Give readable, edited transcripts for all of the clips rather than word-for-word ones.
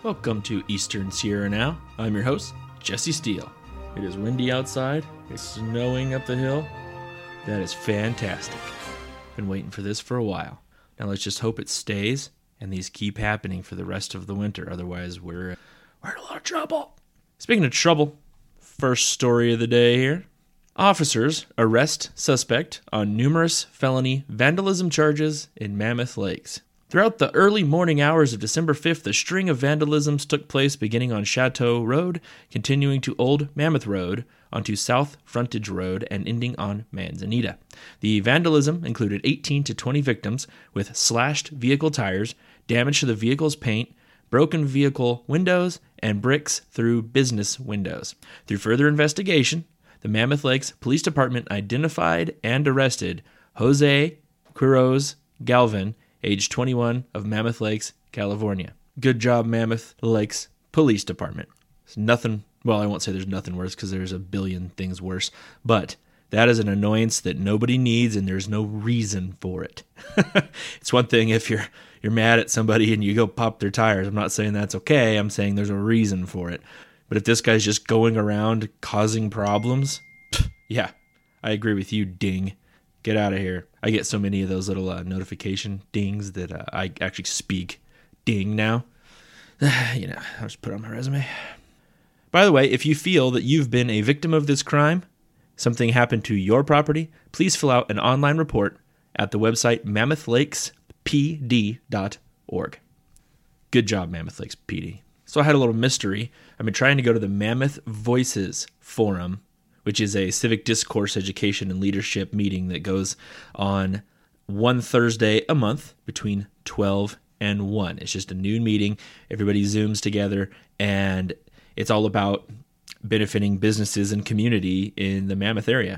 Welcome to Eastern Sierra Now. I'm your host, Jesse Steele. It is windy outside. It's snowing up the hill. That is fantastic. Been waiting for this for a while. Now let's just hope it stays and these keep happening for the rest of the winter. Otherwise, we're in a lot of trouble. Speaking of trouble, first story of the day here. Officers arrest suspect on numerous felony vandalism charges in Mammoth Lakes. Throughout the early morning hours of December 5th, a string of vandalisms took place beginning on Chateau Road, continuing to Old Mammoth Road, onto South Frontage Road, and ending on Manzanita. The vandalism included 18 to 20 victims with slashed vehicle tires, damage to the vehicle's paint, broken vehicle windows, and bricks through business windows. Through further investigation, the Mammoth Lakes Police Department identified and arrested Jose Quiroz Galvin, age 21, of Mammoth Lakes, California. Good job, Mammoth Lakes Police Department. There's nothing, well, I won't say there's nothing worse because there's a billion things worse, but that is an annoyance that nobody needs and there's no reason for it. It's one thing if you're mad at somebody and you go pop their tires. I'm not saying that's okay. I'm saying there's a reason for it. But if this guy's just going around causing problems, yeah, I agree with you, ding. Get out of here. I get so many of those little notification dings that I actually speak ding now. I'll just put it on my resume. By the way, if you feel that you've been a victim of this crime, something happened to your property, please fill out an online report at the website mammothLakesPD.org. Good job, Mammoth Lakes PD. So I had a little mystery. I've been trying to go to the Mammoth Voices Forum, which is a civic discourse, education, and leadership meeting that goes on one Thursday a month between 12 and 1. It's just a noon meeting. Everybody Zooms together, and it's all about benefiting businesses and community in the Mammoth area.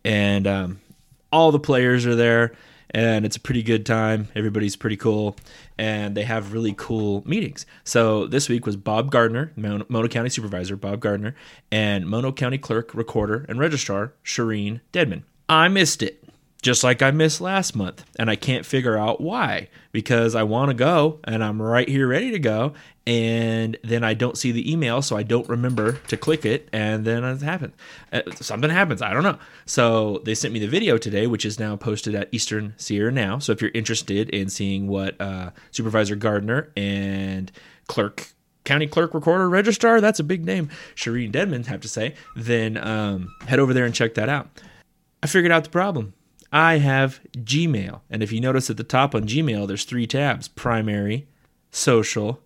And all the players are there, and it's a pretty good time. Everybody's pretty cool, and they have really cool meetings. So this week was Bob Gardner, Mono County Supervisor Bob Gardner, and Mono County Clerk, Recorder, and Registrar Shireen Dedman. I missed it, just like I missed last month, and I can't figure out why, because I want to go, and I'm right here ready to go, and then I don't see the email, so I don't remember to click it, and then it happens. Something happens. I don't know. So they sent me the video today, which is now posted at Eastern Sierra Now. So if you're interested in seeing what Supervisor Gardner and County Clerk, Recorder, Registrar, that's a big name, Shireen Dedman have to say, then head over there and check that out. I figured out the problem. I have Gmail, and if you notice at the top on Gmail, there's 3 tabs: primary, social,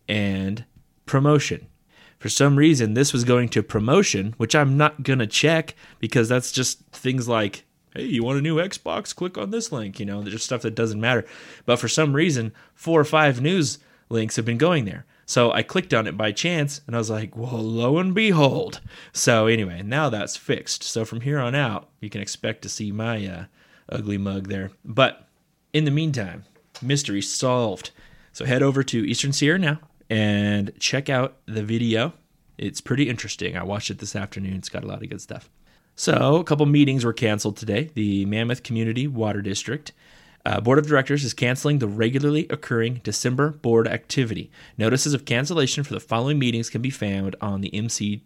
and promotion. For some reason, this was going to promotion, which I'm not going to check because that's just things like, hey, you want a new Xbox? Click on this link. There's just stuff that doesn't matter. But for some reason, 4 or 5 news links have been going there. So I clicked on it by chance, and I was like, well, lo and behold. So anyway, now that's fixed. So from here on out, you can expect to see my ugly mug there. But in the meantime, mystery solved. So head over to Eastern Sierra Now and check out the video. It's pretty interesting. I watched it this afternoon. It's got a lot of good stuff. So a couple meetings were canceled today. The Mammoth Community Water District Board of Directors is canceling the regularly occurring December board activity. Notices of cancellation for the following meetings can be found on the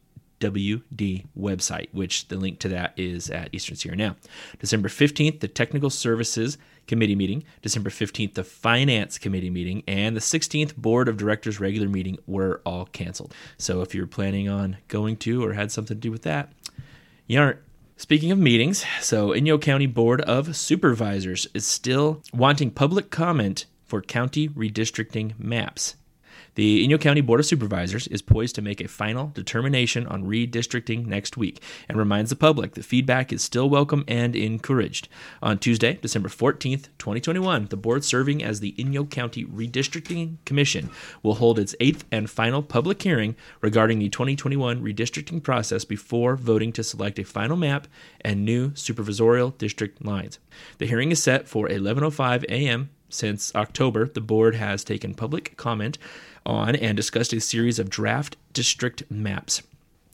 MCWD website, which the link to that is at Eastern Sierra Now. December 15th, the Technical Services Committee meeting, December 15th, the Finance Committee meeting, and the 16th Board of Directors regular meeting were all canceled. So if you're planning on going to or had something to do with that, you aren't. Speaking of meetings, so Inyo County Board of Supervisors is still wanting public comment for county redistricting maps. The Inyo County Board of Supervisors is poised to make a final determination on redistricting next week and reminds the public that feedback is still welcome and encouraged. On Tuesday, December 14th, 2021, the board serving as the Inyo County Redistricting Commission will hold its 8th and final public hearing regarding the 2021 redistricting process before voting to select a final map and new supervisorial district lines. The hearing is set for 11:05 a.m. Since October, the board has taken public comment on and discussed a series of draft district maps.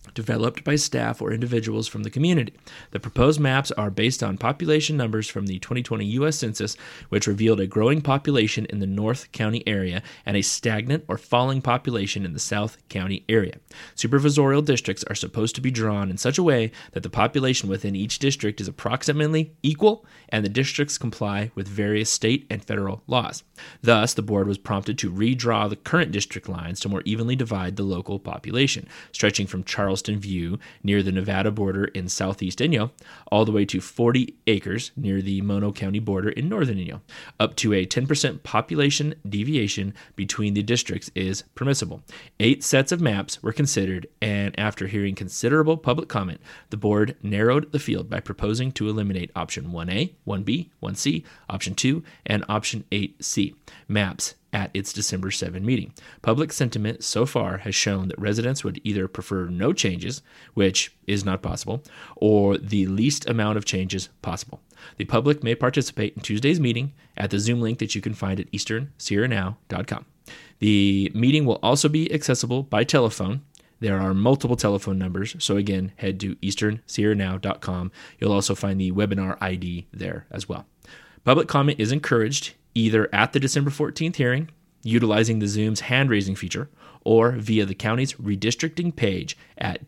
developed by staff or individuals from the community. The proposed maps are based on population numbers from the 2020 U.S. Census, which revealed a growing population in the North County area and a stagnant or falling population in the South County area. Supervisorial districts are supposed to be drawn in such a way that the population within each district is approximately equal and the districts comply with various state and federal laws. Thus, the board was prompted to redraw the current district lines to more evenly divide the local population, stretching from Charleston View near the Nevada border in southeast Inyo, all the way to 40 acres near the Mono County border in northern Inyo. Up to a 10% population deviation between the districts is permissible. 8 sets of maps were considered, and after hearing considerable public comment, the board narrowed the field by proposing to eliminate option 1A, 1B, 1C, option 2, and option 8C maps at its December 7 meeting. Public sentiment so far has shown that residents would either prefer no changes, which is not possible, or the least amount of changes possible. The public may participate in Tuesday's meeting at the Zoom link that you can find at easternsierranow.com. The meeting will also be accessible by telephone. There are multiple telephone numbers, so again, head to easternsierranow.com. You'll also find the webinar ID there as well. Public comment is encouraged either at the December 14th hearing, utilizing the Zoom's hand-raising feature, or via the county's redistricting page at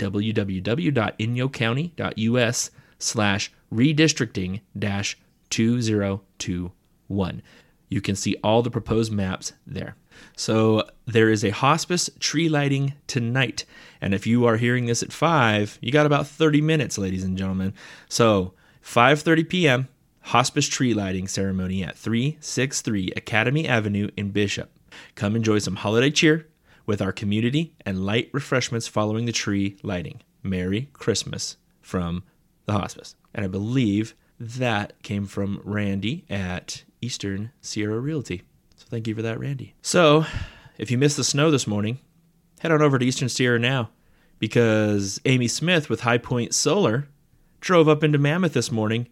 www.inyocounty.us/redistricting-2021. You can see all the proposed maps there. So there is a hospice tree lighting tonight, and if you are hearing this at 5, you got about 30 minutes, ladies and gentlemen. So 5:30 p.m., hospice tree lighting ceremony at 363 Academy Avenue in Bishop. Come enjoy some holiday cheer with our community and light refreshments following the tree lighting. Merry Christmas from the hospice. And I believe that came from Randy at Eastern Sierra Realty. So thank you for that, Randy. So if you missed the snow this morning, head on over to Eastern Sierra now, because Amy Smith with High Point Solar drove up into Mammoth this morning,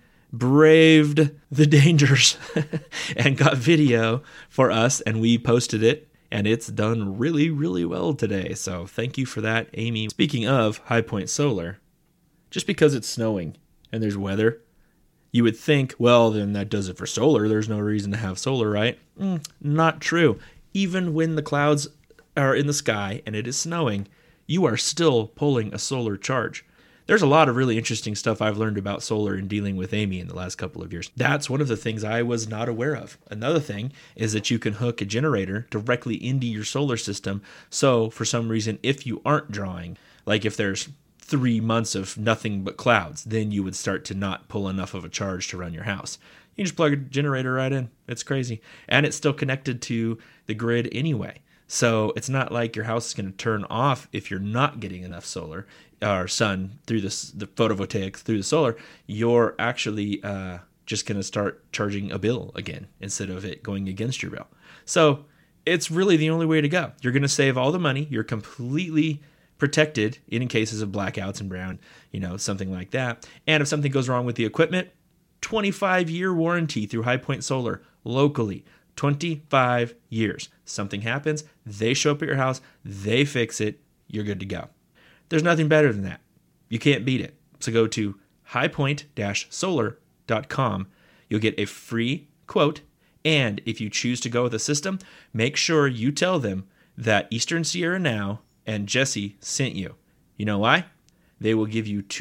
braved the dangers, and got video for us, and we posted it, and it's done really, really well today. So thank you for that, Amy. Speaking of High Point Solar, just because it's snowing and there's weather, you would think, well, then that does it for solar. There's no reason to have solar, right? Not true. Even when the clouds are in the sky and it is snowing, you are still pulling a solar charge. There's a lot of really interesting stuff I've learned about solar in dealing with Amy in the last couple of years. That's one of the things I was not aware of. Another thing is that you can hook a generator directly into your solar system. So for some reason, if you aren't drawing, like if there's 3 months of nothing but clouds, then you would start to not pull enough of a charge to run your house. You just plug a generator right in. It's crazy. And it's still connected to the grid anyway. So it's not like your house is going to turn off if you're not getting enough solar or sun through the photovoltaic through the solar. You're actually just going to start charging a bill again instead of it going against your bill. So it's really the only way to go. You're going to save all the money. You're completely protected in cases of blackouts and brown, something like that. And if something goes wrong with the equipment, 25-year warranty through High Point Solar locally. 25 years. Something happens, they show up at your house, they fix it, you're good to go. There's nothing better than that. You can't beat it. So go to highpoint-solar.com. You'll get a free quote, and if you choose to go with a system, make sure you tell them that Eastern Sierra Now and Jesse sent you. You know why? They will give you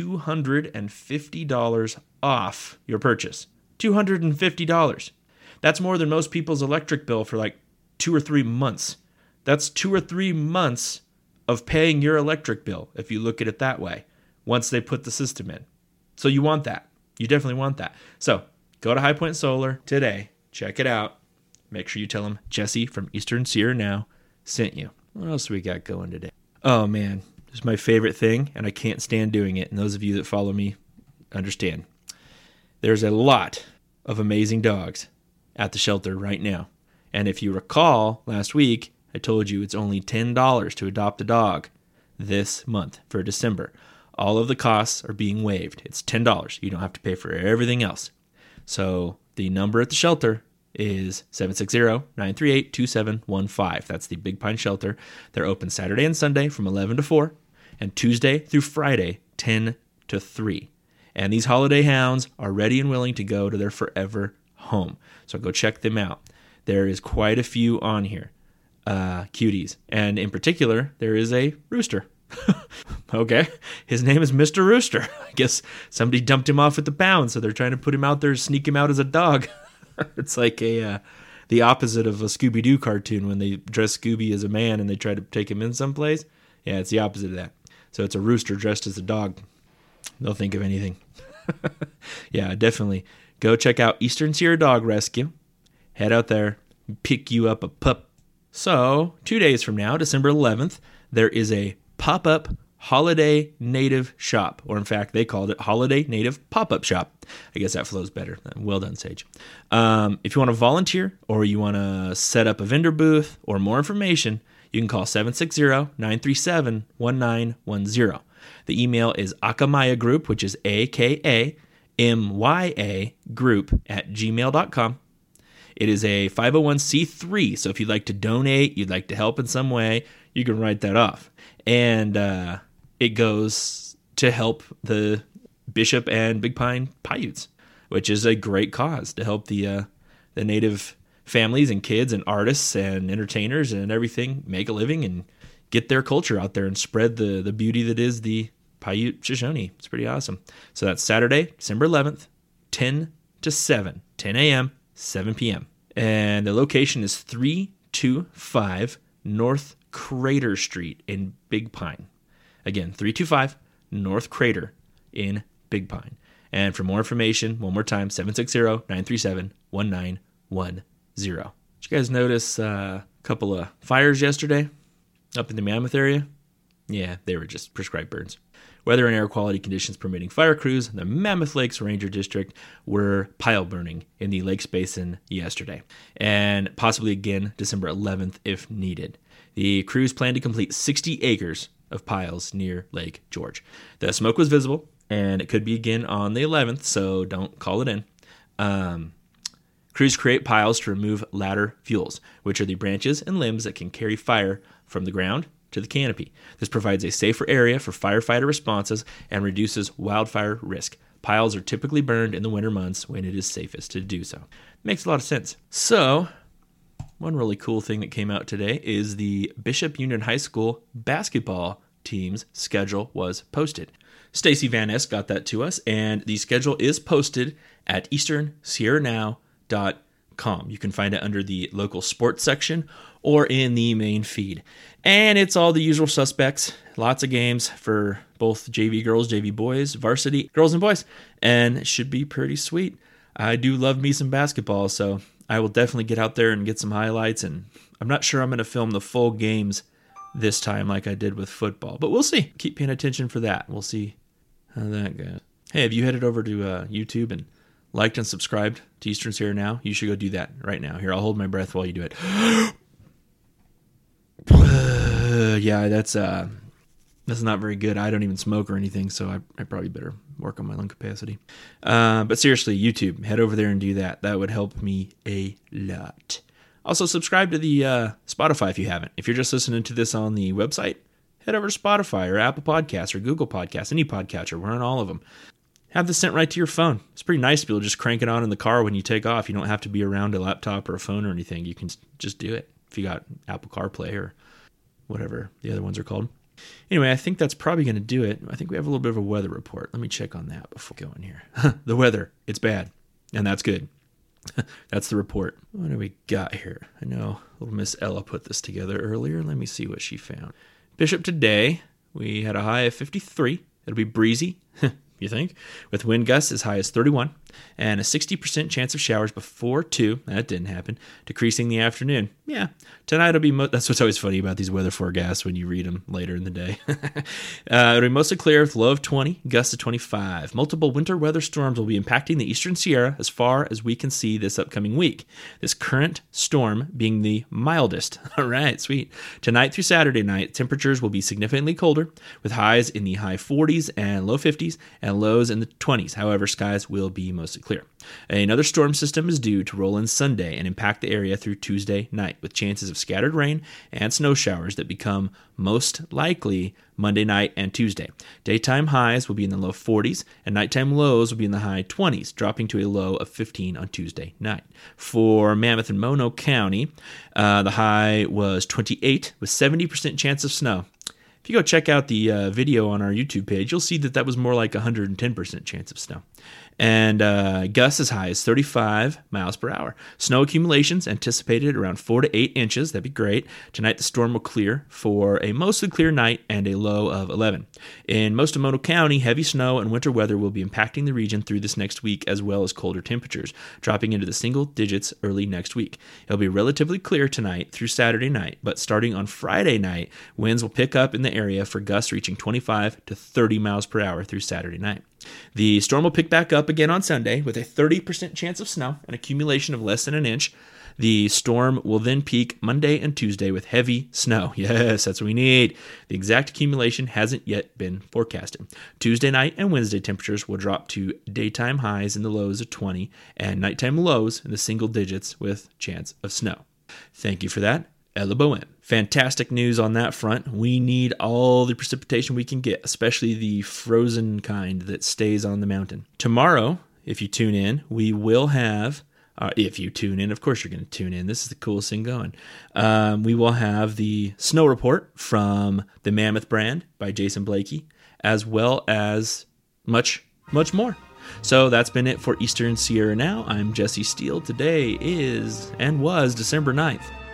$250 off your purchase. $250. That's more than most people's electric bill for like 2 or 3 months. That's 2 or 3 months of paying your electric bill, if you look at it that way, once they put the system in. So you want that. You definitely want that. So go to High Point Solar today. Check it out. Make sure you tell them Jesse from Eastern Sierra Now sent you. What else do we got going today? Oh, man. This is my favorite thing, and I can't stand doing it. And those of you that follow me understand. There's a lot of amazing dogs at the shelter right now. And if you recall, last week, I told you it's only $10 to adopt a dog this month for December. All of the costs are being waived. It's $10. You don't have to pay for everything else. So the number at the shelter is 760-938-2715. That's the Big Pine Shelter. They're open Saturday and Sunday from 11 to 4. and Tuesday through Friday, 10 to 3. And these holiday hounds are ready and willing to go to their forever home. So go check them out. There is quite a few on here, cuties. And in particular, there is a rooster. Okay, his name is Mr. Rooster. I guess somebody dumped him off at the pound, so they're trying to put him out there, sneak him out as a dog. It's like the opposite of a Scooby-Doo cartoon when they dress Scooby as a man and they try to take him in someplace. Yeah, it's the opposite of that. So it's a rooster dressed as a dog. They'll think of anything. Yeah, definitely. Go check out Eastern Sierra Dog Rescue. Head out there, pick you up a pup. So 2 days from now, December 11th, there is a pop-up holiday native shop, or in fact, they called it Holiday Native Pop-Up Shop. I guess that flows better. Well done, Sage. If you want to volunteer or you want to set up a vendor booth or more information, you can call 760-937-1910. The email is Akamaya Group, which is AKAMYA Group @gmail.com. It is a 501c3, so if you'd like to donate, you'd like to help in some way, you can write that off. And it goes to help the Bishop and Big Pine Paiutes, which is a great cause to help the native families and kids and artists and entertainers and everything make a living and get their culture out there and spread the beauty that is the Paiute Shoshone. It's pretty awesome. So that's Saturday, December 11th, 10 to 7, 10 a.m., 7 p.m. And the location is 325 North Crater Street in Big Pine. Again, 325 North Crater in Big Pine. And for more information, one more time, 760-937-1910. Did you guys notice a couple of fires yesterday up in the Mammoth area? Yeah, they were just prescribed burns. Weather and air quality conditions permitting fire crews in the Mammoth Lakes Ranger District were pile burning in the Lakes Basin yesterday, and possibly again December 11th if needed. The crews plan to complete 60 acres of piles near Lake George. The smoke was visible, and it could be again on the 11th, so don't call it in. Crews create piles to remove ladder fuels, which are the branches and limbs that can carry fire from the ground to the canopy. This provides a safer area for firefighter responses and reduces wildfire risk. Piles are typically burned in the winter months when it is safest to do so. Makes a lot of sense. So, one really cool thing that came out today is the Bishop Union High School basketball team's schedule was posted. Stacy Van Ness got that to us, and the schedule is posted at easternsierranow.com. You can find it under the local sports section or in the main feed. And it's all the usual suspects. Lots of games for both JV girls, JV boys, varsity girls and boys. And it should be pretty sweet. I do love me some basketball, so I will definitely get out there and get some highlights. And I'm not sure I'm going to film the full games this time like I did with football. But we'll see. Keep paying attention for that. We'll see how that goes. Hey, have you headed over to YouTube and liked and subscribed to Eastern Sierra Now? You should go do that right now. Here, I'll hold my breath while you do it. Yeah, that's not very good. I don't even smoke or anything, so I probably better work on my lung capacity. But seriously, YouTube, head over there and do that. That would help me a lot. Also, subscribe to the Spotify if you haven't. If you're just listening to this on the website, head over to Spotify or Apple Podcasts or Google Podcasts, any podcatcher. We're on all of them. Have this sent right to your phone. It's pretty nice to be able to just crank it on in the car when you take off. You don't have to be around a laptop or a phone or anything. You can just do it if you got Apple CarPlay or whatever the other ones are called. Anyway, I think that's probably going to do it. I think we have a little bit of a weather report. Let me check on that before going here. The weather, it's bad, and that's good. That's the report. What do we got here? I know little Miss Ella put this together earlier. Let me see what she found. Bishop today, we had a high of 53. It'll be breezy, you think, with wind gusts as high as 31 and a 60% chance of showers before 2. That didn't happen. Decreasing the afternoon. Yeah, tonight will be, that's what's always funny about these weather forecasts when you read them later in the day. It'll be mostly clear with low of 20, gusts of 25. Multiple winter weather storms will be impacting the Eastern Sierra as far as we can see this upcoming week. This current storm being the mildest. All right, sweet. Tonight through Saturday night, temperatures will be significantly colder with highs in the high 40s and low 50s and lows in the 20s. However, skies will be mostly clear. Another storm system is due to roll in Sunday and impact the area through Tuesday night, with chances of scattered rain and snow showers that become most likely Monday night and Tuesday. Daytime highs will be in the low 40s, and nighttime lows will be in the high 20s, dropping to a low of 15 on Tuesday night. For Mammoth and Mono County, the high was 28 with 70% chance of snow. If you go check out the video on our YouTube page, you'll see that was more like 110% chance of snow. And gusts as high as 35 miles per hour. Snow accumulations anticipated around 4 to 8 inches. That'd be great. Tonight the storm will clear for a mostly clear night and a low of 11. In most of Mono County, heavy snow and winter weather will be impacting the region through this next week, as well as colder temperatures, dropping into the single digits early next week. It'll be relatively clear tonight through Saturday night, but starting on Friday night, winds will pick up in the area for gusts reaching 25 to 30 miles per hour through Saturday night. The storm will pick back up again on Sunday with a 30% chance of snow, an accumulation of less than an inch. The storm will then peak Monday and Tuesday with heavy snow. Yes, that's what we need. The exact accumulation hasn't yet been forecasted. Tuesday night and Wednesday temperatures will drop to daytime highs in the lows of 20 and nighttime lows in the single digits with chance of snow. Thank you for that, Ella Bowen. Fantastic news on that front. We need all the precipitation we can get, especially the frozen kind that stays on the mountain. Tomorrow, if you tune in, we will have, if you tune in, of course you're going to tune in. This is the coolest thing going. We will have the snow report from the Mammoth brand by Jason Blakey, as well as much, much more. So that's been it for Eastern Sierra Now. I'm Jesse Steele. Today is and was December 9th.